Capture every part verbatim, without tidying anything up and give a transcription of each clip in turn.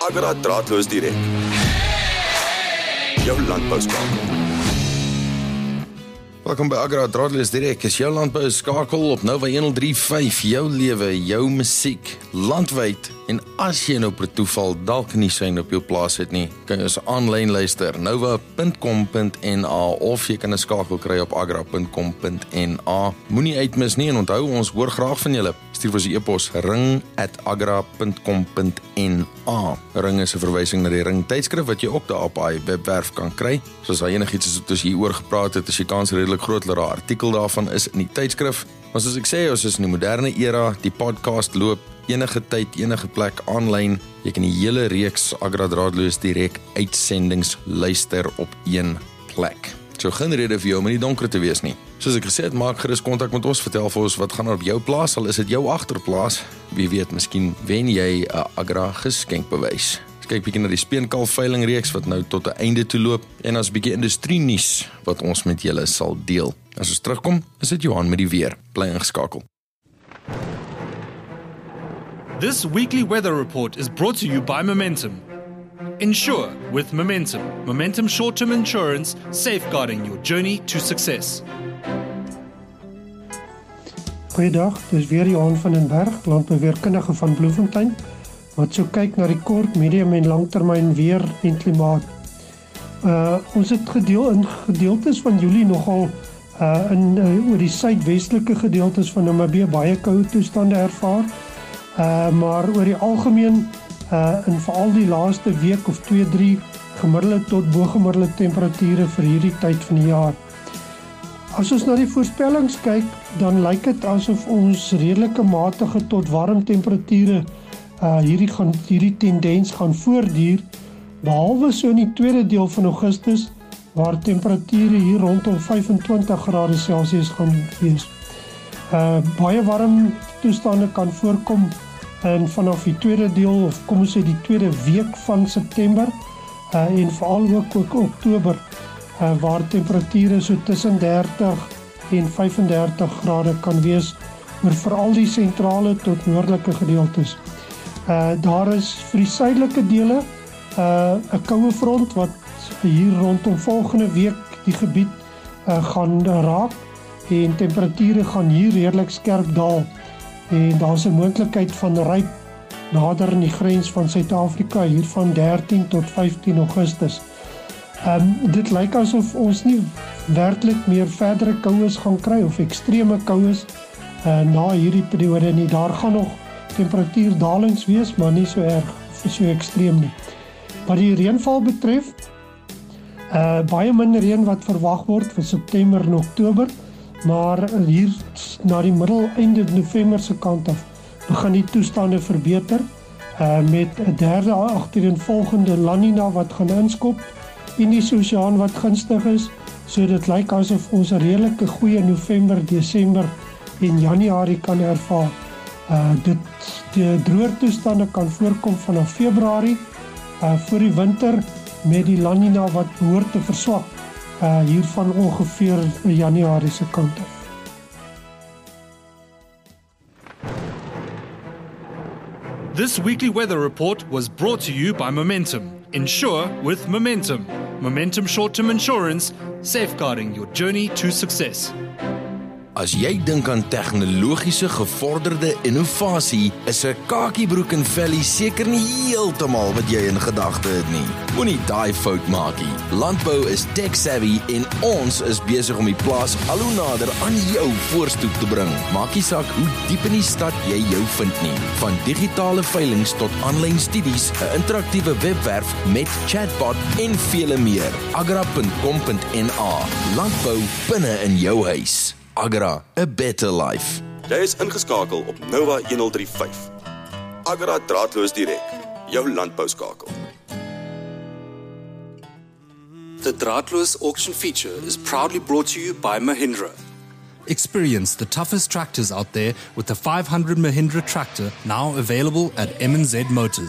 Agra Draadloos Direk. Jou landbouskakel. Welkom by Agra Draadloos Direk. Is jou landbou skakel op Nova honderd drie vyf. Jou lewe, jou musiek, landwyd. En as jy nou per toeval dalk nie sein op jou plaas het nie, kan jy ons aanlyn luister. nova punt com punt n a of jy kan 'n skakel kry op agra punt com punt n a. Moenie uitmis nie en onthou, ons hoor graag van julle. Stuur vir ons 'n e-pos ring at agra punt com punt n a. Ring is 'n verwysing na die Ring tydskrif wat jy ook daar op hy webwerf kan kry. Soos daar enigiets is wat ons hier oor gepraat het, is die kans redelik groot dat daar 'n artikel daarvan is in die tydskrif. Maar soos ek sê, ons is in die moderne era, die podcast loop enige tyd, enige plek aanlyn. Jy kan die hele reeks Agra Draadloos Direk uitsendings luister op een plek. So geen rede vir jou om in die donker te wees nie. Soos ek gesê het, maak gerus kontak met ons, vertel vir ons wat gaan op jou plaas, al is dit jou agterplaas. Wie weet, miskien wen jy 'n Agra geskenkbewys. Ons kyk bietjie na die speenkalf veiling reeks wat nou tot 'n einde toe loop en ons bietjie industrie nuus wat ons met julle sal deel. As ons terugkom, is dit Johan met die weer. Bly ingeskakel. This weekly weather report is brought to you by Momentum. Insure with Momentum. Momentum short-term insurance, safeguarding your journey to success. Goeiedag, dis weer Johan van den Berg, landbouweerkundige van Bloemfontein, wat so kyk na die kort, medium en langtermyn weer en klimaat. Uh, ons het gedeel in gedeeltes van Julie nogal uh, in uh, oor die suidwestelike gedeeltes van Namibië baie koue toestande ervaar. Uh, maar oor die algemeen uh, in veral die laaste week of twee, drie gemiddelde tot bogemiddelde temperature vir hierdie tyd van die jaar. As ons na die voorspellings kyk, dan lyk dit asof ons redelike matige tot warm temperature uh, hierdie, gaan, hierdie tendens gaan voortduur, behalwe so in die tweede deel van Augustus, waar temperature hier rondom vyfentwintig grade Celsius gaan wees. Uh, baie warm toestande kan voorkom en vanaf die tweede deel, of kom ons sê die tweede week van September uh, en veral ook, ook Oktober, uh, waar temperature so tussen dertig en vyfendertig grade kan wees, oor veral die sentrale tot noordelike gedeeltes. Uh, daar is vir die suidelike dele uh, 'n koue front wat hier rondom volgende week die gebied uh, gaan raak, en temperature gaan hier redelik skerp daal. En daar is 'n moontlikheid van ryp nader in die grens van Suid-Afrika hier van dertien tot vyftien Augustus. Um, dit lyk asof ons nie werklik meer verdere koues gaan kry of ekstreme koues uh, na hierdie periode nie. Daar gaan nog temperatuurdalings wees, maar nie so erg of so ekstreem nie. Wat die reënval betref, uh, baie minder reën wat verwag word vir September en Oktober. Maar hier na die middel einde November se kant af begin die toestande verbeter uh, met 'n derde agtereenvolgende La Nina wat gaan inskop en die Oseaan wat gunstig is, so dit lyk asof ons 'n redelike goeie November, Desember en Januarie kan ervaar. Uh, dit die droër toestande kan voorkom vanaf Februarie uh, voor die winter met die La Nina wat behoort te verswak. Uh, hier van ongeveer Januarie se kant af. This weekly weather report was brought to you by Momentum. Insure with Momentum. Momentum short-term insurance, safeguarding your journey to success. As jy dink aan tegnologiese gevorderde innovasie, is 'n kakiebroek en vellie seker nie heeltemal wat jy in gedagte het nie. Moenie daai fout maak nie. Landbou is tech savvy en ons is besig om die plaas al hoe nader aan jou voorstoep te bring. Maak nie saak hoe diep in die stad jy jou vind nie. Van digitale veilings tot aanlyn studies, 'n interaktiewe webwerf met chatbot en vele meer. agra punt com punt n a. Landbou binne in jou huis. Agra, a better life. Jy is ingeskakel op Nova honderd drie vyf. Agra Draadloos Direk, jou landbouskakel. The Draadloos auction feature is proudly brought to you by Mahindra. Experience the toughest tractors out there with the five hundred Mahindra tractor now available at M and Z Motors.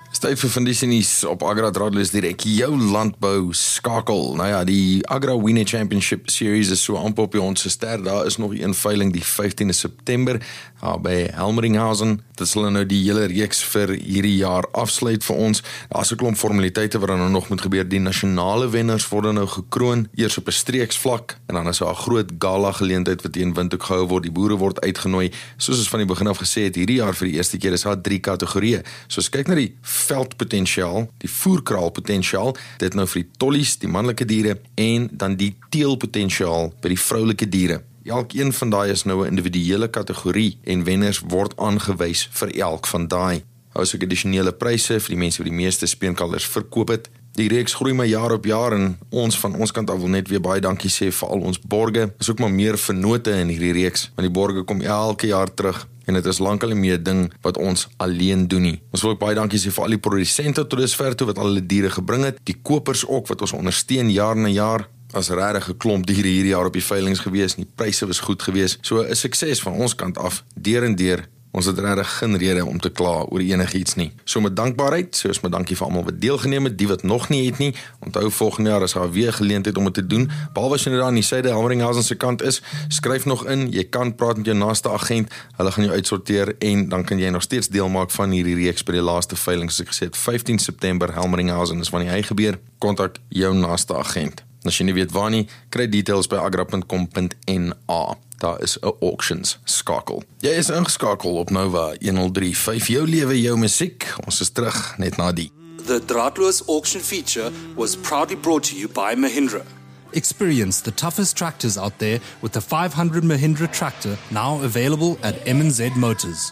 Tyd vir Vandisies op Agra Draadloos direk, jou landbou skakel. Nou ja, die Agra Winner Championship Series is so amper op die ons ster. Daar is nog een veiling die vyftiende September daar by Helmeringhausen. Dit sal nou die hele reeks vir hierdie jaar afsluit vir ons. Daar is 'n klomp formaliteite wat nou nog moet gebeur. Die nasionale wenners word nou gekroon, eers op 'n streeksvlak, en dan is daar 'n groot gala geleentheid wat teen Windhoek gehou word. Die boere word uitgenooi. Soos ons van die begin af gesê het, hierdie jaar vir die eerste keer is daar drie kategorieë. So as kyk na die veldpotensiaal, die voerkraalpotensiaal, dit nou vir die tollies, die manlike diere, en dan die teelpotensiaal by die vroulike diere. Elkeen van daai is nou 'n individuele kategorie en wenners word aangewys vir elk van daai. Hou ook addisionele pryse vir die mense wat die meeste speenkalvers verkoop het. Die reeks groei maar jaar op jaar en ons van ons kant af wil net weer baie dankie sê vir al ons borge. Is ook maar meer vennote in hierdie reeks, want die borge kom elke jaar terug. En dit is lankal nie meer 'n ding wat ons alleen doen nie. Ons wil ook baie dankie sê vir al die produsente tot dusver toe wat al hulle diere gebring het, die kopers ook wat ons ondersteun jaar na jaar. As regtig 'n klomp diere hierdie jaar op die veilings gewees, die pryse was goed gewees. So 'n sukses van ons kant af, deur en deur. Ons het regtig geen rede om te kla oor enigiets nie. So met dankbaarheid, soos met dankie vir almal wat deelgeneem het, die wat nog nie het nie. Onthou volgende jaar is daar weer geleentheid om dit te doen. Behalwe as jy nou daar aan die syde Helmeringhausen se kant is, skryf nog in, jy kan praat met jou naaste agent, hulle gaan jou uitsorteer en dan kan jy nog steeds deel maak van hierdie reeks by die laaste veiling, soos ek gesê het, vyftien September Helmeringhausen is wanneer hy gebeur. Kontak jou naaste agent. As jy nie weet waar nie, kry details by agra punt com punt n a. Daar is 'n auctions skakel. Jy is ingeskakel op Nova one oh three five, jou lewe, jou musiek. Ons is terug net na die. The Draadloos auction feature was proudly brought to you by Mahindra. Experience the toughest tractors out there with the five hundred Mahindra tractor now available at M and Z Motors.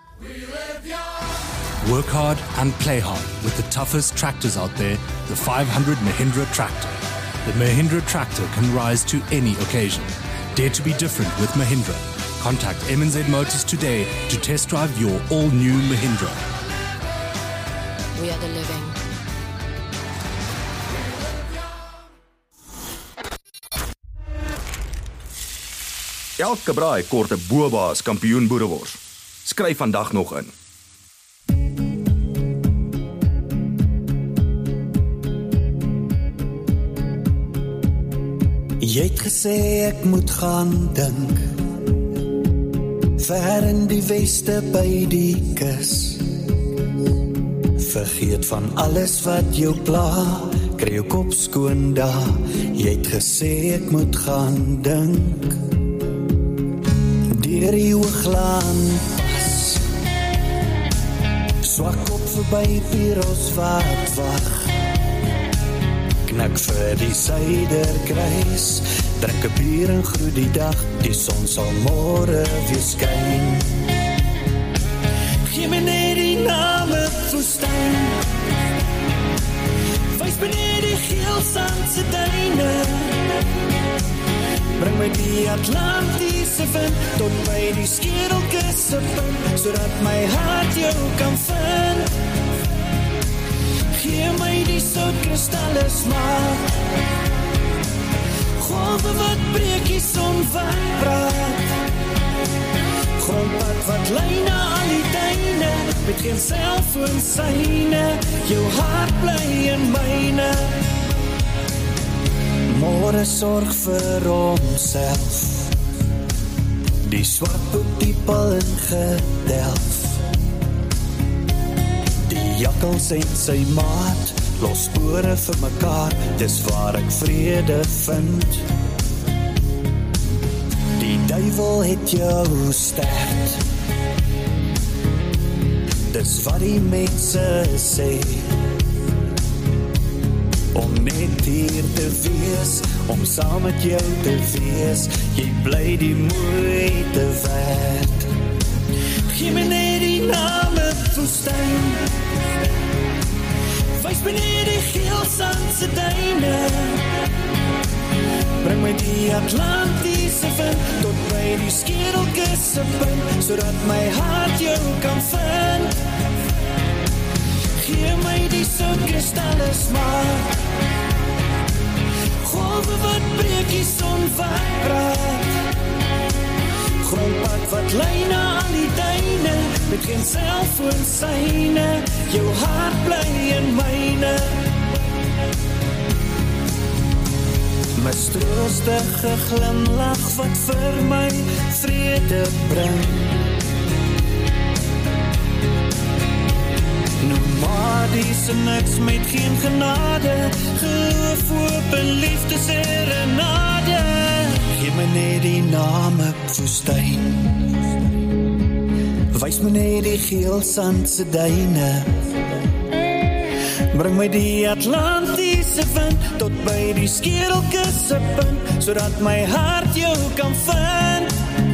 Work hard and play hard with the toughest tractors out there, the five hundred Mahindra tractor. The Mahindra tractor can rise to any occasion. Dare to be different with Mahindra. Contact M and Z Motors today to test drive your all-new Mahindra. We are the living. Elke braai kort 'n boabaas kampioen boerewors. Skryf vandag nog in. Jy het gesê ek moet gaan dink, ver in die weste by die kus. Vergeet van alles wat jou pla, kry jou kop skoon daar. Jy het gesê ek moet gaan dink, deur die ooglaan pas, swak op verby Piros wat wag. Knak vir die suiderkruis, drink 'n bier en groet die dag, die son sal môre weer skyn. Gee my net die name woestyn, wys my net die geel sandse duine, bring my die Atlantiese wind, tot by die skerelkusse punt, sodat my hart jou kan vind. Gee my die sout kristalle smaak, golwe wat breek die son wat praat, grondpad wat lei na al die tuine, met geen selfoon syne, jou hart bly in myne. Môre sorg vir homself, die swart boek die pal ingedelf. Jakkels en sy maat, los spore vir mekaar, dis waar ek vrede vind. Die duiwel het jou stert, dis wat die mense sê, om net hier te wees, om saam met jou te wees, jy bly die moeite werd. Gee my net die name woestyn, wys my net die geel sandse duine, bring my die Atlantiese wind, tot by die skerelkusse punt, sodat my hart jou kan vind. Gee my die sout kristalle smaak, golwe wat breek die son wat praat, grondpad wat lei na al die duine, met geen selfoon syne, jou hart bly in myne. Mistroostige glimlach wat vir my vrede bring. Nomadies en niks met geen genade, geloof, hoop en liefde serenade. Geef my net die name woestyn, wys my net die geel sandse duine, bring my die Atlantiese wind tot by die skerelkusse punt, sodat my hart jou kan vind.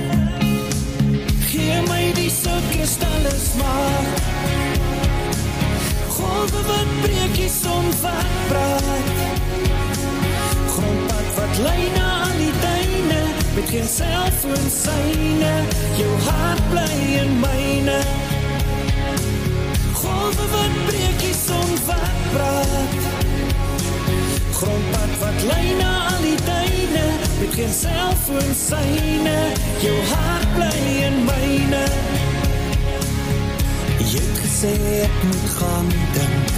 Gee my die soukristalle smaak, golwe wat breek die son wat praat, grondpad wat lei na aan die duine, met geen selfoon syne, jou hart bly in myne. Golwe wat breek die son wat praat, grondpad wat lei na aan die duine, met geen selfoon syne, jou hart bly in myne. Jy het gesê ek moet gaan dink.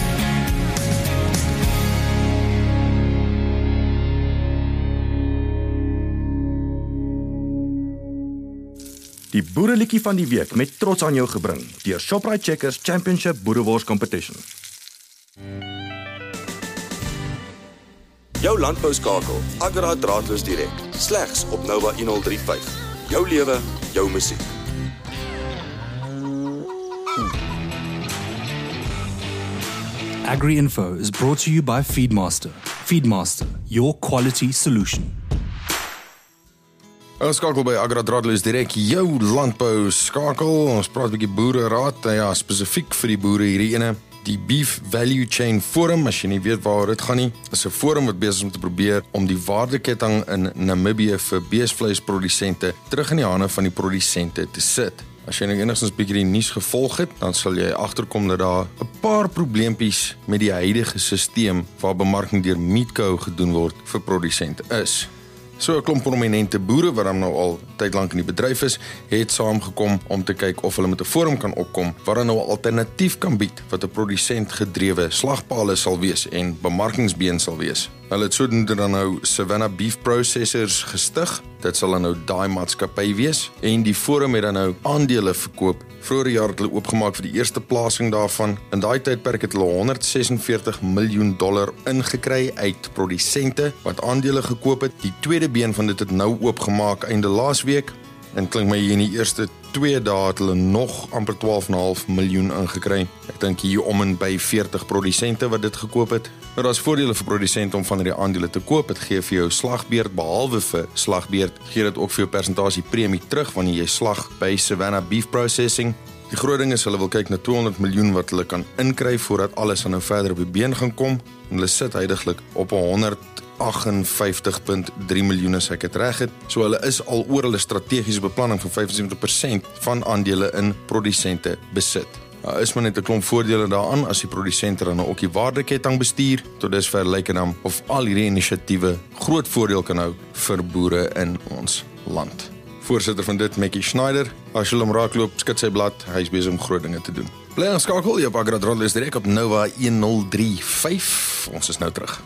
Die boereliedjie van die week met trots aan jou gebring deur Shoprite Checkers Championship Boerewors Competition. Jou landbouskakel, Agra draadloos direk, slegs op Nova honderd drie punt vyf. Jou lewe, jou musiek. Agri-Info is brought to you by Feedmaster. Feedmaster, your quality solution. Ons skakel by Agri draadloos direk, jou landbou skakel. Ons praat 'n bietjie boere raad, ja, spesifiek vir die boere hierdie ene. Die Beef Value Chain Forum, as jy nie weet waar dit gaan nie, is 'n forum wat besig is om te probeer om die waardeketting in Namibië vir beesvleisprodusente terug in die hande van die produsente te sit. As jy nou enigstens bietjie die nuus gevolg het, dan sal jy agterkom dat daar 'n paar probleempies met die huidige stelsel waar bemarking deur Meatco gedoen word vir produsente is. So 'n klomp prominente boere wat dan nou al tydlank in die bedryf is, het saamgekom om te kyk of hulle met 'n forum kan opkom waar hulle nou 'n alternatief kan bied wat 'n produsent gedrewe slagpale sal wees en bemarkingsbeen sal wees. Hulle het sodoende dan nou Savannah Beef Processors gestig. Dit sal dan nou daai maatskappy wees en die forum het dan nou aandele verkoop. Vroeger jaar het hulle oopgemaak vir die eerste plasing daarvan. In daai tydperk het hulle honderd ses en veertig miljoen dollar ingekry uit produsente wat aandele gekoop het. Die tweede been van dit het nou oopgemaak einde laasweek en klink my hier in die eerste twee dae het hulle nog amper twaalf komma vyf miljoen ingekry. Ek dink hier om en by veertig produsente wat dit gekoop het. Nou daar's voordele vir produsente om van die aandele te koop. Dit gee vir jou slagbeurt, behalwe vir slagbeurt, gee dit ook vir jou persentasie premie terug wanneer jy slag by Savannah Beef Processing. Die groot ding is hulle wil kyk na tweehonderd miljoen wat hulle kan inkry voordat alles aan nou verder op die been gaan kom. En hulle sit huidiglik op honderd agtenvyftig komma drie miljoen as ek dit reg het. So hulle is al oor hulle strategiese beplanning van vyf en sewentig persent van aandele in produsente besit. Daar is maar net 'n klomp voordele daaraan as die produsente dan ook die waardeketting bestuur. Tot dusver lyk dit dan of al hierdie inisiatiewe groot voordeel kan hou vir boere in ons land. Voorsitter van dit, Mackie Schneider, as jy hom raakloop, skud sy blad, hy is besig om groot dinge te doen. Bly ingeskakel, jy op Agri draadloos direk op Nova honderd drie punt vyf. Ons is nou terug.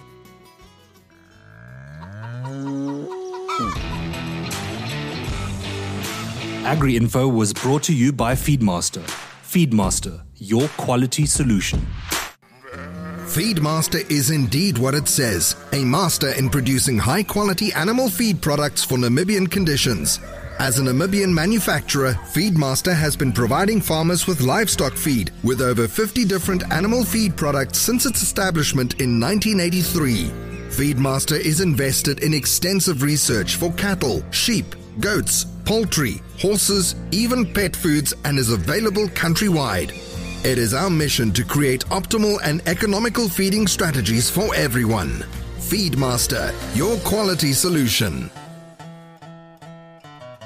Agri-Info was brought to you by Feedmaster. Feedmaster, your quality solution. Feedmaster is indeed what it says, a master in producing high-quality animal feed products for Namibian conditions. As a Namibian manufacturer, Feedmaster has been providing farmers with livestock feed with over fifty different animal feed products since its establishment in nineteen eighty-three. Feedmaster is invested in extensive research for cattle, sheep, goats, poultry, horses, even pet foods, and is available countrywide. It is our mission to create optimal and economical feeding strategies for everyone. Feedmaster, your quality solution.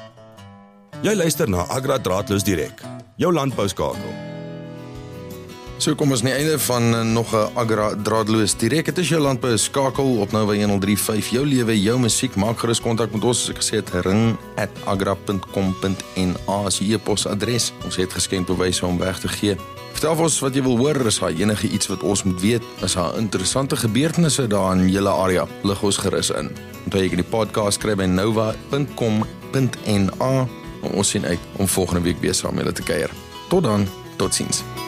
Jy luister na Agri draadloos direk, jou landbouskakel. So kom ons nie einde van uh, nog 'n Agra draadloos direk. Het is jou landbou skakel op Nova one oh three five. Jou lewe, jou musiek. Maak gerus kontak met ons, soos ek gesê het, ring at agra punt com punt n a as jy e-posadres. Ons het geskenkbewyse om weg te gee. Vertel vir ons wat jy wil hoor, is daar enige iets wat ons moet weet, is daar interessante gebeurtenisse daar in julle area, lig ons gerus in. Onthou jy kan die podcast kry by nova punt com punt n a, ons sien uit om volgende week weer saam met julle te kuier. Tot dan, totsiens.